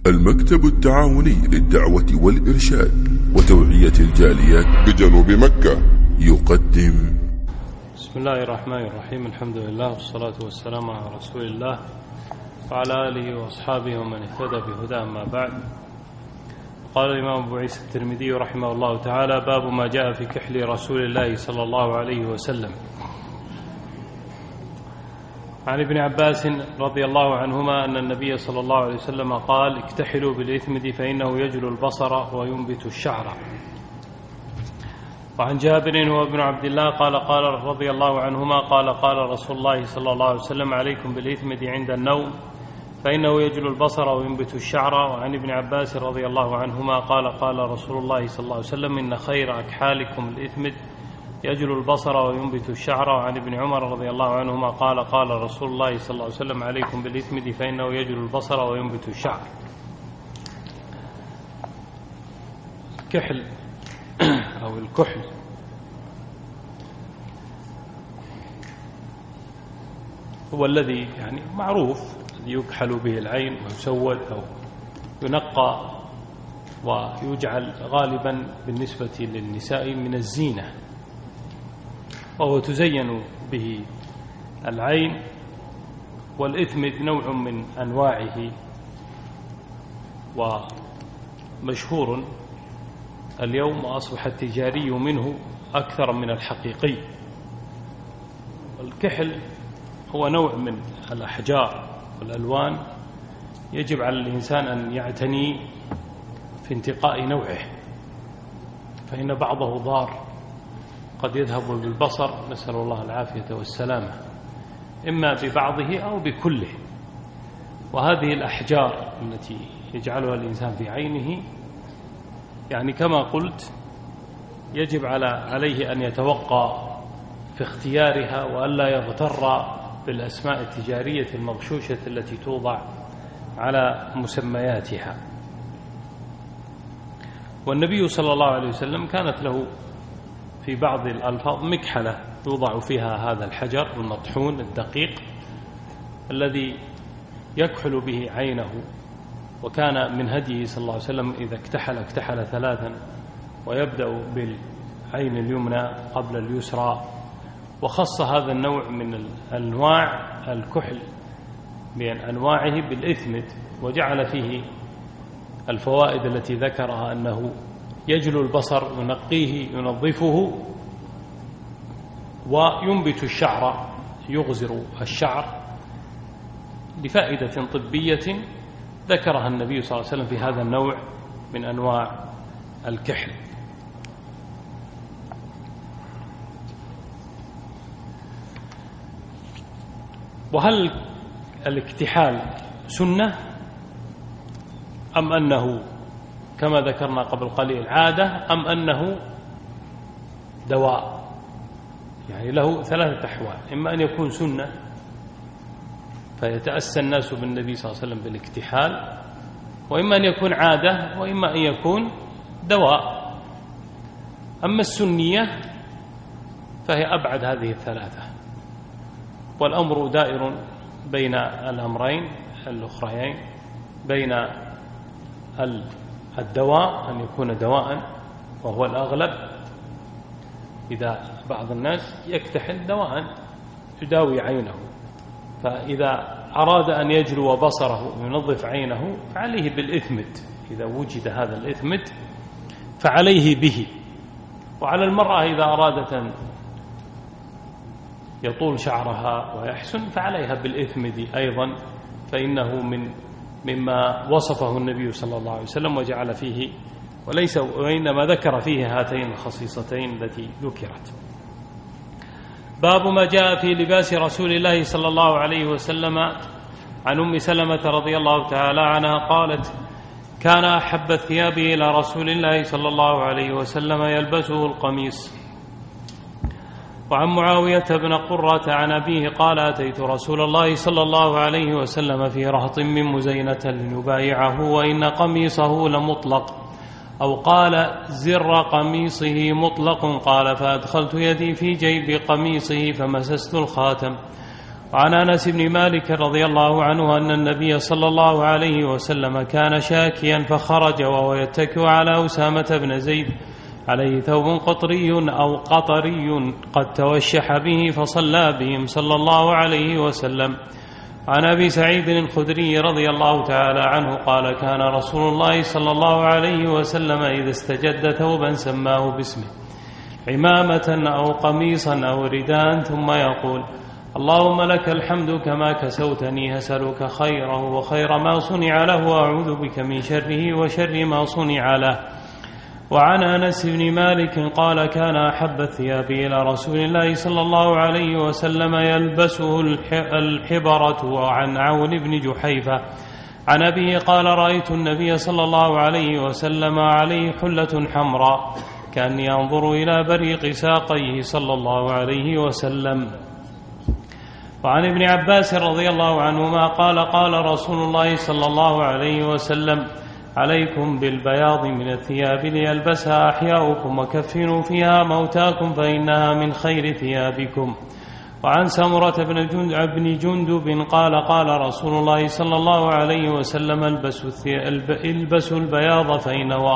المكتب التعاوني للدعوة والإرشاد وتوعية الجاليات بجنوب مكة يقدم. بسم الله الرحمن الرحيم. الحمد لله والصلاة والسلام على رسول الله وعلى آله وأصحابه ومن اهتدى بهداه. أما بعد، قال الإمام أبو عيسى الترمذي رحمه الله تعالى: باب ما جاء في كحل رسول الله صلى الله عليه وسلم. عن ابن عباس رضي الله عنهما أن النبي صلى الله عليه وسلم قال: اكتحلوا بالإثمد فإنه يجلو البصر وينبت الشعر. وعن جابر وابن عبد الله قال رضي الله عنهما قال رسول الله صلى الله عليه وسلم: عليكم بالإثمد عند النوم فإنه يجلو البصر وينبت الشعر. وعن ابن عباس رضي الله عنهما قال رسول الله صلى الله عليه وسلم: إن خير أكحالكم الإثمد يجلو البصر وينبت الشعر. وعن ابن عمر رضي الله عنهما قال رسول الله صلى الله عليه وسلم: عليكم بالإثمد فإنه يجلو البصر وينبت الشعر. كحل أو الكحل هو الذي يعني معروف يكحل به العين ويسود أو ينقى ويجعل غالبا بالنسبة للنساء من الزينة، وهو تزين به العين. والإثمد نوع من أنواعه ومشهور اليوم، وأصبح التجاري منه أكثر من الحقيقي. والكحل هو نوع من الأحجار والألوان يجب على الإنسان أن يعتني في انتقاء نوعه، فإن بعضه ضار قد يذهب بالبصر، نسأل الله العافية والسلامة، إما ببعضه أو بكله. وهذه الأحجار التي يجعلها الإنسان في عينه يعني كما قلت يجب عليه أن يتوقع في اختيارها وألا يغتر بالأسماء التجارية المغشوشة التي توضع على مسمياتها. والنبي صلى الله عليه وسلم كانت له في بعض الألفاظ مكحلة يوضع فيها هذا الحجر المطحون الدقيق الذي يكحل به عينه. وكان من هديه صلى الله عليه وسلم إذا اكتحل ثلاثا، ويبدأ بالعين اليمنى قبل اليسرى. وخص هذا النوع من أنواع الكحل من أنواعه بالإثمد، وجعل فيه الفوائد التي ذكرها: أنه يجلو البصر، ينقيه، ينظفه، وينبت الشعر، يغزر الشعر، لفائدة طبية ذكرها النبي صلى الله عليه وسلم في هذا النوع من أنواع الكحل. وهل الاكتحال سنة أم أنه كما ذكرنا قبل قليل عادة أم أنه دواء؟ يعني له ثلاثة أحوال: إما أن يكون سنة فيتأسى الناس بالنبي صلى الله عليه وسلم بالاكتحال، وإما أن يكون عادة، وإما أن يكون دواء. أما السنية فهي أبعد هذه الثلاثة، والأمر دائر بين الأمرين الأخريين، بين الدواء أن يكون دواء وهو الأغلب، إذا بعض الناس يكتحل دواء يداوي عينه، فإذا أراد أن يجلو بصره وينظف عينه فعليه بالإثمد، إذا وجد هذا الإثمد فعليه به. وعلى المرأة إذا أرادت أن يطول شعرها ويحسن فعليها بالإثمد أيضا، فإنه مما وصفه النبي صلى الله عليه وسلم وجعل فيه، وإنما ذكر فيه هاتين الخصيصتين التي ذكرت. باب ما جاء في لباس رسول الله صلى الله عليه وسلم. عن أم سلمة رضي الله تعالى عنها قالت: كان أحب الثياب إلى رسول الله صلى الله عليه وسلم يلبسه القميص. وعن معاوية بن قرة عن أبيه قال: أتيت رسول الله صلى الله عليه وسلم في رهط من مزينة لنبايعه وإن قميصه لمطلق، أو قال زر قميصه مطلق. قال: فأدخلت يدي في جيب قميصه فمسست الخاتم، وعن أنس بن مالك رضي الله عنه أن النبي صلى الله عليه وسلم كان شاكيا فخرج وهو يتكئ على أسامة بن زيد عليه ثوب قطري أو قطري قد توشح به فصلى بهم صلى الله عليه وسلم. عن أبي سعيد الخدري رضي الله تعالى عنه قال كان رسول الله صلى الله عليه وسلم إذا استجد ثوبا سماه باسمه عمامة أو قميصا أو رداء ثم يقول اللهم لك الحمد كما كسوتني أسألك خيره وخير ما صنع له وأعوذ بك من شره وشر ما صنع له. وعن أنس بن مالك قال كان أحب الثياب إلى رسول الله صلى الله عليه وسلم يلبسه الحبرة. وعن عون بن جحيفة عن أبيه قال رأيت النبي صلى الله عليه وسلم عليه حلة حمراء كأني أنظر إلى بريق ساقيه صلى الله عليه وسلم. وعن ابن عباس رضي الله عنهما قال قال رسول الله صلى الله عليه وسلم عليكم بالبياض من الثياب ليلبسها أحياؤكم وكفنوا فيها موتاكم فإنها من خير ثيابكم. وعن سمرة بن جندب قال قال رسول الله صلى الله عليه وسلم البسوا البياض فإنها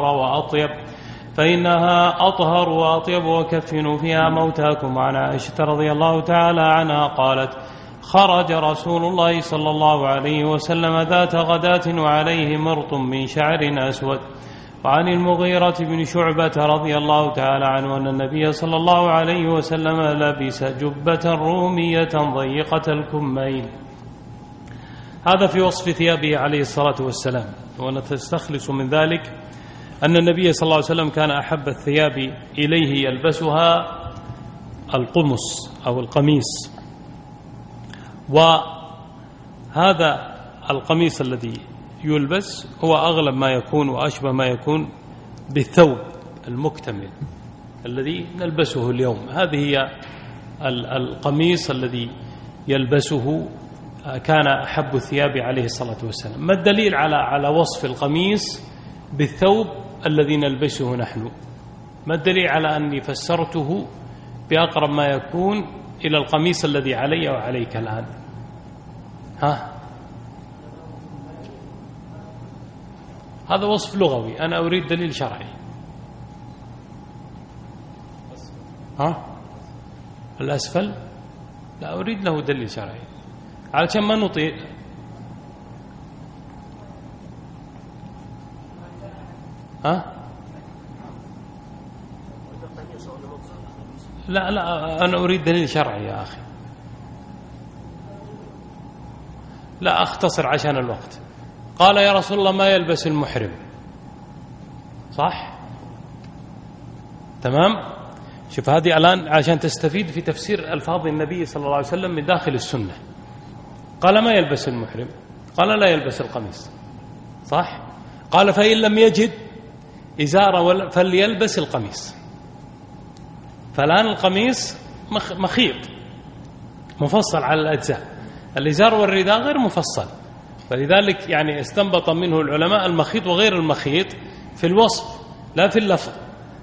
أطهر وأطيب وكفنوا فيها موتاكم. وعن عائشة رضي الله تعالى عنها قالت خرج رسول الله صلى الله عليه وسلم ذات غداة وعليه مرط من شعر أسود. وعن المغيرة بن شعبة رضي الله تعالى عنه أن النبي صلى الله عليه وسلم لبس جبة رومية ضيقة الكمين. هذا في وصف ثيابه عليه الصلاة والسلام. ونستخلص من ذلك أن النبي صلى الله عليه وسلم كان أحب الثياب إليه يلبسها القمص أو القميص. وهذا القميص الذي يلبس هو أغلب ما يكون وأشبه ما يكون بالثوب المكتمل الذي نلبسه اليوم. هذه هي القميص الذي يلبسه كان أحب الثياب عليه الصلاة والسلام. ما الدليل على وصف القميص بالثوب الذي نلبسه نحن؟ ما الدليل على أني فسرته بأقرب ما يكون إلى القميص الذي علي وعليك الآن؟ هذا وصف لغوي، أنا أريد دليل شرعي. الأسفل لا أريد له دليل شرعي علشان ما نطيع. لا أنا أريد دليل شرعي يا أخي. لا أختصر عشان الوقت. قال يا رسول الله ما يلبس المحرم، صح؟ تمام؟ شوف هذه الآن عشان تستفيد في تفسير ألفاظ النبي صلى الله عليه وسلم من داخل السنة. قال ما يلبس المحرم، قال لا يلبس القميص، صح؟ قال فإن لم يجد إزار فليلبس القميص. فالآن القميص مخيط مفصل على الأجزاء، الإزار والرداء غير مفصل، فلذلك يعني استنبط منه العلماء المخيط وغير المخيط في الوصف لا في اللفظ.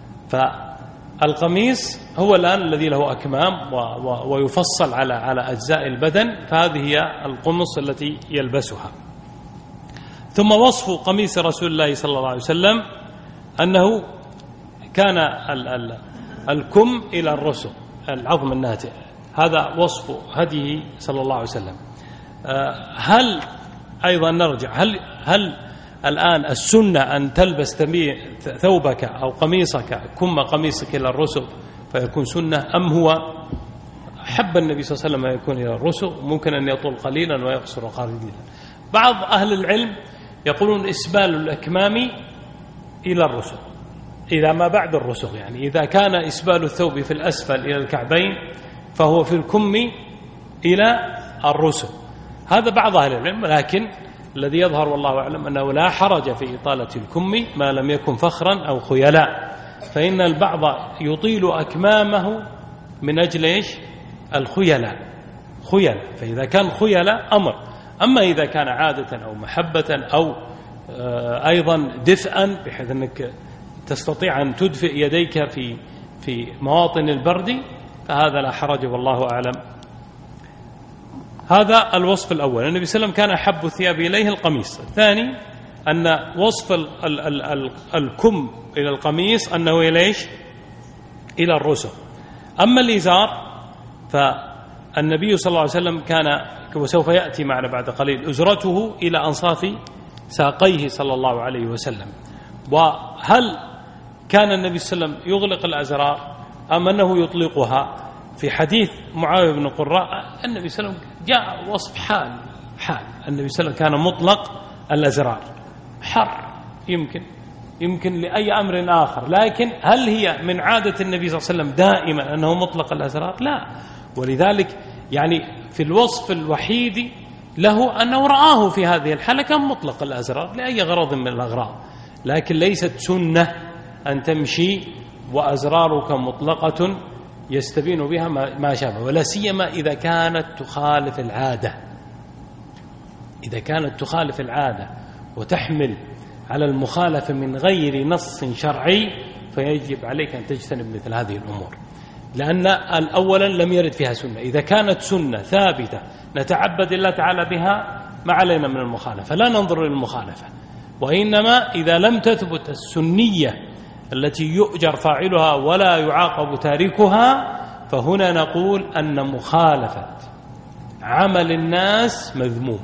فالقميص هو الآن الذي له أكمام ويفصل على أجزاء البدن، فهذه هي القمص التي يلبسها. ثم وصف قميص رسول الله صلى الله عليه وسلم أنه كان الكم إلى الرسغ، العظم الناتئ، هذا وصف هديه صلى الله عليه وسلم. هل أيضا نرجع، هل الآن السنة أن تلبس ثوبك أو قميصك كم قميصك إلى الرسغ فيكون سنة، أم هو حب النبي صلى الله عليه وسلم أن يكون إلى الرسغ، ممكن أن يطول قليلا ويقصر قليلا؟ بعض أهل العلم يقولون إسبال الأكمام إلى الرسغ إذا ما بعد الرسغ، يعني إذا كان إسبال الثوب في الأسفل إلى الكعبين فهو في الكم إلى الرسغ. هذا بعض أهل العلم، لكن الذي يظهر والله أعلم أنه لا حرج في إطالة الكم ما لم يكن فخرا أو خيلاء، فإن البعض يطيل أكمامه من أجل إيش؟ الخيلاء، فإذا كان خيلاء أمر. أما إذا كان عادة أو محبة أو أيضا دفئا بحيث أنك تستطيع أن تدفئ يديك في مواطن البرد، فهذا لا حرج والله أعلم. هذا الوصف الأول. النبي صلى الله عليه وسلم كان أحب الثياب إليه القميص. الثاني أن وصف الكم إلى القميص أنه إليش إلى الرسغ. أما الإزار فالنبي صلى الله عليه وسلم كان، وسوف يأتي معنا بعد قليل، أزرته إلى أنصاف ساقيه صلى الله عليه وسلم. وهل كان النبي صلى الله عليه وسلم يغلق الأزرار أم أنه يطلقها؟ في حديث معاوية بن قراء النبي صلى الله عليه وسلم جاء وصف حال النبي صلى الله عليه وسلم كان مطلق الأزرار، حر يمكن لأي أمر آخر، لكن هل هي من عادة النبي صلى الله عليه وسلم دائما أنه مطلق الأزرار؟ لا. ولذلك يعني في الوصف الوحيد له أنه رآه في هذه الحالة كان مطلق الأزرار لأي غرض من الأغراض، لكن ليست سنة أن تمشي وأزرارك مطلقة يستبين بها ما شابه، ولا سيما إذا كانت تخالف العادة. إذا كانت تخالف العادة وتحمل على المخالفة من غير نص شرعي فيجب عليك أن تجتنب مثل هذه الأمور، لأن الأولا لم يرد فيها سنة. إذا كانت سنة ثابتة نتعبد الله تعالى بها ما علينا من المخالفة، لا ننظر للمخالفة. وإنما إذا لم تثبت السنية التي يؤجر فاعلها ولا يعاقب تاركها فهنا نقول أن مخالفة عمل الناس مذموم.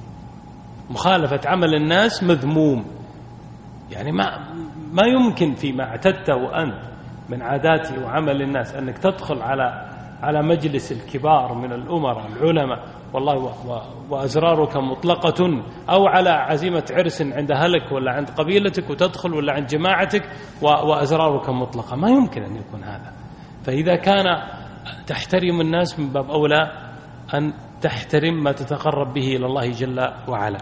مخالفة عمل الناس مذموم، يعني ما يمكن فيما اعتدته أنت من عادات وعمل الناس أنك تدخل على مجلس الكبار من الأمراء العلماء والله وأزرارك مطلقة، أو على عزيمة عرس عند أهلك ولا عند قبيلتك وتدخل، ولا عند جماعتك وأزرارك مطلقة. ما يمكن أن يكون هذا. فإذا كان تحترم الناس من باب أولى أن تحترم ما تتقرب به إلى الله جل وعلا.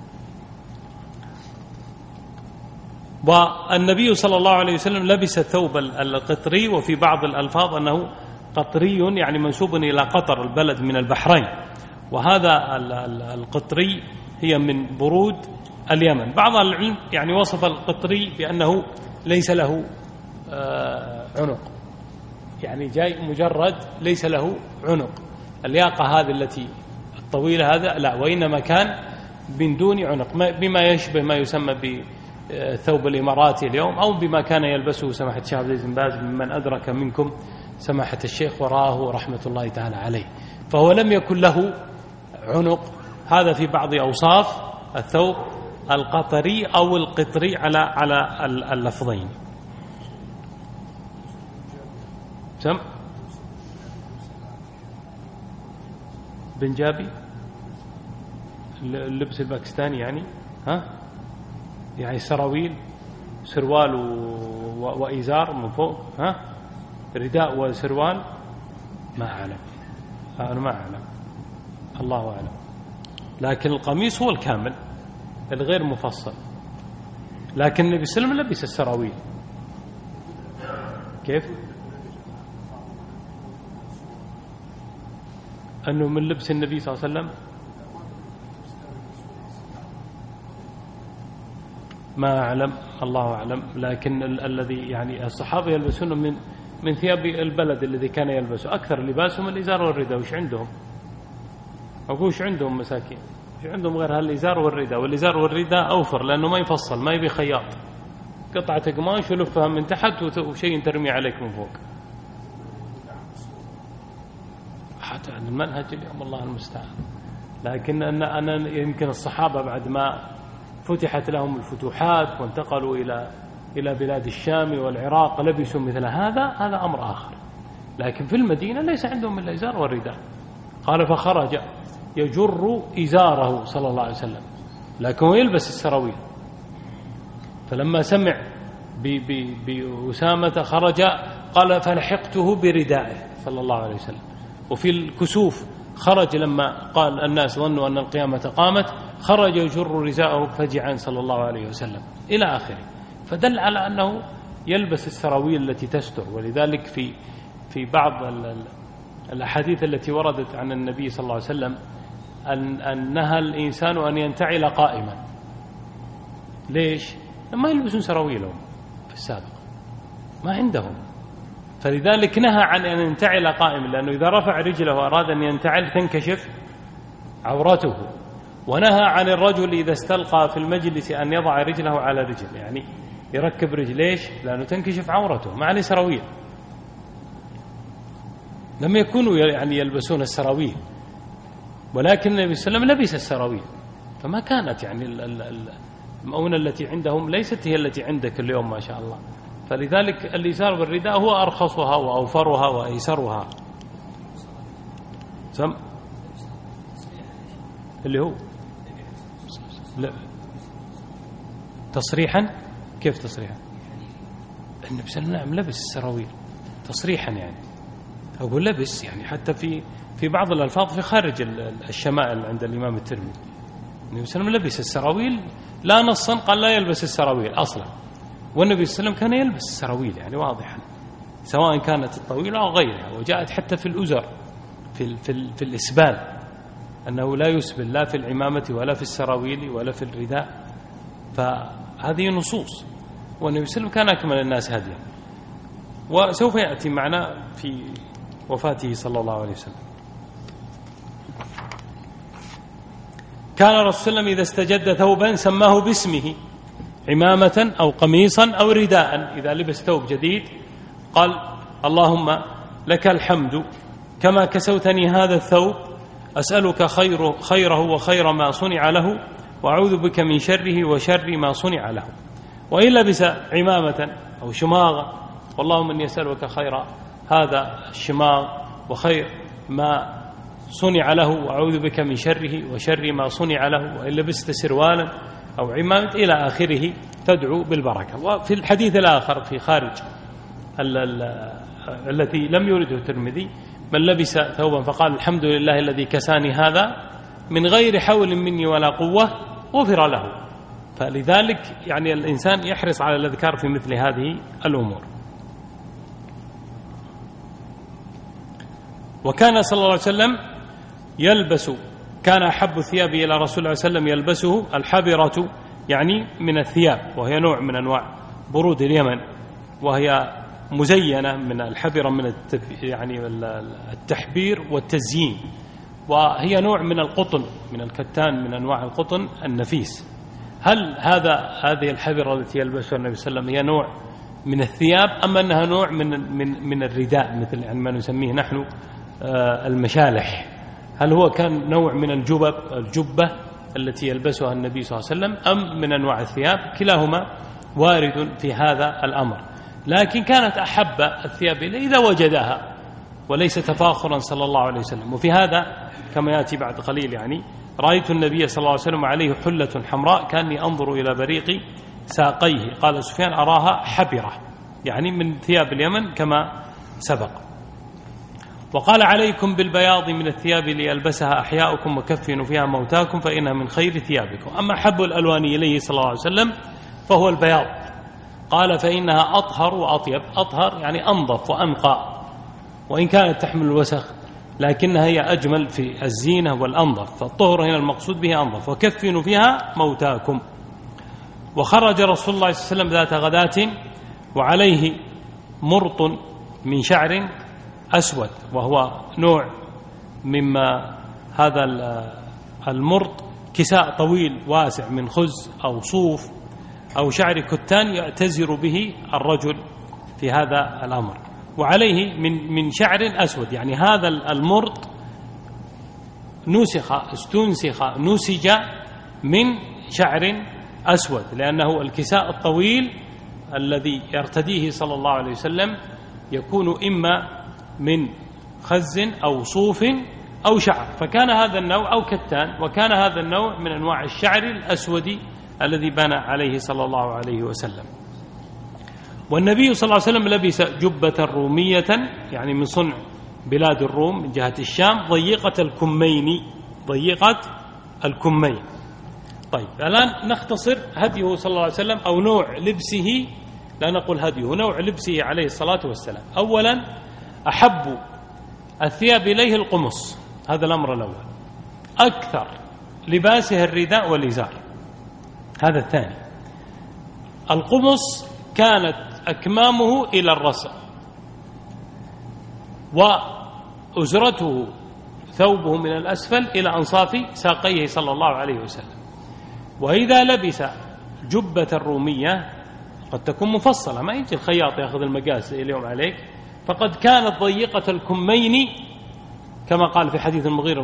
والنبي صلى الله عليه وسلم لبس الثوب القطري، وفي بعض الألفاظ أنه قطري يعني منسوب إلى قطر البلد من البحرين، وهذا القطري هي من برود اليمن. بعض العلم يعني وصف القطري بأنه ليس له عنق، يعني جاي مجرد ليس له عنق. اللياقة هذه التي الطويلة هذا لا، وإنما كان من دون عنق، بما يشبه ما يسمى بالثوب الإماراتي اليوم، أو بما كان يلبسه سماحة الشيخ عبد العزيز بن باز ممن أدرك منكم سماحة الشيخ وراه رحمة الله تعالى عليه. فهو لم يكن له عنق. هذا في بعض أوصاف الثوب القطري أو القطري على اللفظين. سم بنجابي اللبس الباكستاني يعني يعني سراويل سروال وإزار من فوق رداء وسروال. ما أعلم، أنا ما أعلم، الله أعلم. لكن القميص هو الكامل الغير مفصل. لكن النبي صلى الله عليه وسلم لبس السراويل. كيف؟ أنه من لبس النبي صلى الله عليه وسلم ما أعلم، الله أعلم. لكن الذي يعني الصحابة يلبسون من ثياب البلد الذي كان يلبسه، أكثر لباسهم الإزار والرداء. وش عندهم؟ أقولش عندهم مساكين، وش عندهم غير هالإزار والرداء؟ والإزار والرداء أوفر لأنه ما يفصل، ما يبي خياط، قطعة قماش ولفها من تحت وشيء ترمي عليك من فوق. حتى عند المنهج اليوم الله المستعان. لكن أنا يمكن الصحابة بعد ما فتحت لهم الفتوحات وانتقلوا إلى بلاد الشام والعراق لبسوا مثل هذا أمر آخر. لكن في المدينة ليس عندهم إلا إزار والرداء. قال فخرج يجر إزاره صلى الله عليه وسلم، لكن هو يلبس السراويل. فلما سمع بأسامة خرج قال فلحقته بردائه صلى الله عليه وسلم. وفي الكسوف خرج لما قال الناس ظنوا أن القيامة قامت، خرج يجر رداءه فجعا صلى الله عليه وسلم إلى آخره. فدل على أنه يلبس السراويل التي تستر. ولذلك في بعض الأحاديث التي وردت عن النبي صلى الله عليه وسلم أن نهى الإنسان أن ينتعل قائما. ليش؟ لما يلبسون سراويلهم في السابق ما عندهم، فلذلك نهى عن أن ينتعل قائما، لأنه إذا رفع رجله وأراد أن ينتعل تنكشف عورته، ونهى عن الرجل إذا استلقى في المجلس أن يضع رجله على رجل، يعني يركب رجليش لأنه تنكشف عورته، ما عليه سراويل. لم يكونوا يعني يلبسون السراويل، ولكن النبي صلى الله عليه وسلم لبس السراويل، فما كانت يعني المؤونة التي عندهم ليست هي التي عندك اليوم ما شاء الله. فلذلك الإزار والرداء هو أرخصها وأوفرها وأيسرها. اللي هو لا تصريحا. كيف تصريحا؟ النبي صلى الله عليه وسلم لبس السراويل تصريحا، يعني أقول لبس يعني حتى في بعض الألفاظ في خارج الشمائل عند الإمام الترمذي النبي صلى الله عليه وسلم لبس السراويل، لا نصا قال لا يلبس السراويل أصلا، والنبي صلى الله عليه وسلم كان يلبس السراويل يعني واضحا سواء كانت الطويلة أو غيرها. وجاءت حتى في الأزر في الإسبال أنه لا يسبل لا في العمامة ولا في السراويل ولا في الرداء، فهذه نصوص. والنبي صلى الله عليه وسلم كان أكمل الناس هديا، وسوف يأتي معنا في وفاته صلى الله عليه وسلم. كان الرسول صلى الله عليه وسلم إذا استجد ثوبا سماه باسمه، عمامة أو قميصا أو رداء. إذا لبس ثوب جديد قال اللهم لك الحمد كما كسوتني هذا الثوب، أسألك خيره وخير ما صنع له، وأعوذ بك من شره وشر ما صنع له. وإن لبس عمامة أو شماغا واللهم إني أسألك خير هذا الشماغ وخير ما صنع له، وأعوذ بك من شره وشر ما صنع له. وإن لبست سروالا أو عمامة إلى آخره تدعو بالبركة. وفي الحديث الآخر في خارج التي لم يرده الترمذي من لبس ثوبا فقال الحمد لله الذي كساني هذا من غير حول مني ولا قوة غفر له. فلذلك يعني الإنسان يحرص على الأذكار في مثل هذه الأمور. وكان صلى الله عليه وسلم يلبس، كان أحب الثياب إلى رسول الله صلى الله عليه وسلم يلبسه الحبرة، يعني من الثياب، وهي نوع من أنواع برود اليمن، وهي مزينة من الحبرة من يعني التحبير والتزيين، وهي نوع من القطن من الكتان من أنواع القطن النفيس. هل هذه الحبرة التي يلبسها النبي صلى الله عليه وسلم هي نوع من الثياب أم أنها نوع من الرداء مثل يعني ما نسميه نحن المشالح؟ هل هو كان نوع من الجبة التي يلبسها النبي صلى الله عليه وسلم أم من أنواع الثياب؟ كلاهما وارد في هذا الأمر، لكن كانت أحب الثياب إليه إذا وجدها، وليس تفاخرا صلى الله عليه وسلم. وفي هذا كما يأتي بعد قليل يعني رأيت النبي صلى الله عليه وسلم عليه حلة حمراء كأني أنظر إلى بريق ساقيه، قال سفيان أراها حبرة، يعني من ثياب اليمن كما سبق. وقال عليكم بالبياض من الثياب ليلبسها أحياؤكم وكفنوا فيها موتاكم فإنها من خير ثيابكم. أما حب الألوان إليه صلى الله عليه وسلم فهو البياض، قال فإنها أطهر وأطيب. أطهر يعني أنظف وأنقى، وإن كانت تحمل الوسخ لكنها هي أجمل في الزينة والأنظف، فالطهر هنا المقصود به أنظف. وكفنوا فيها موتاكم. وخرج رسول الله صلى الله عليه وسلم ذات غداة وعليه مرط من شعر أسود، وهو نوع مما هذا المرط كساء طويل واسع من خز أو صوف أو شعر كتان يعتزر به الرجل في هذا الأمر، وعليه من شعر أسود، يعني هذا المرط نسج من شعر أسود، لأنه الكساء الطويل الذي يرتديه صلى الله عليه وسلم يكون إما من خز أو صوف أو شعر، فكان هذا النوع أو كتان، وكان هذا النوع من أنواع الشعر الأسود الذي بنى عليه صلى الله عليه وسلم. والنبي صلى الله عليه وسلم لبس جبة رومية، يعني من صنع بلاد الروم من جهة الشام، ضيقة الكمين. طيب الآن نختصر هديه صلى الله عليه وسلم أو نوع لبسه، لا نقول هديه، نوع لبسه عليه الصلاة والسلام. أولا أحب الثياب إليه القمص، هذا الأمر الأول. أكثر لباسه الرداء والإزار، هذا الثاني. القمص كانت أكمامه إلى الرأس، وأزرته ثوبه من الأسفل إلى أنصاف ساقيه صلى الله عليه وسلم. وإذا لبس جبة الرومية قد تكون مفصلة، ما يجي الخياط يأخذ المقاس اليوم عليك، فقد كانت ضيقة الكمين كما قال في حديث المغيرة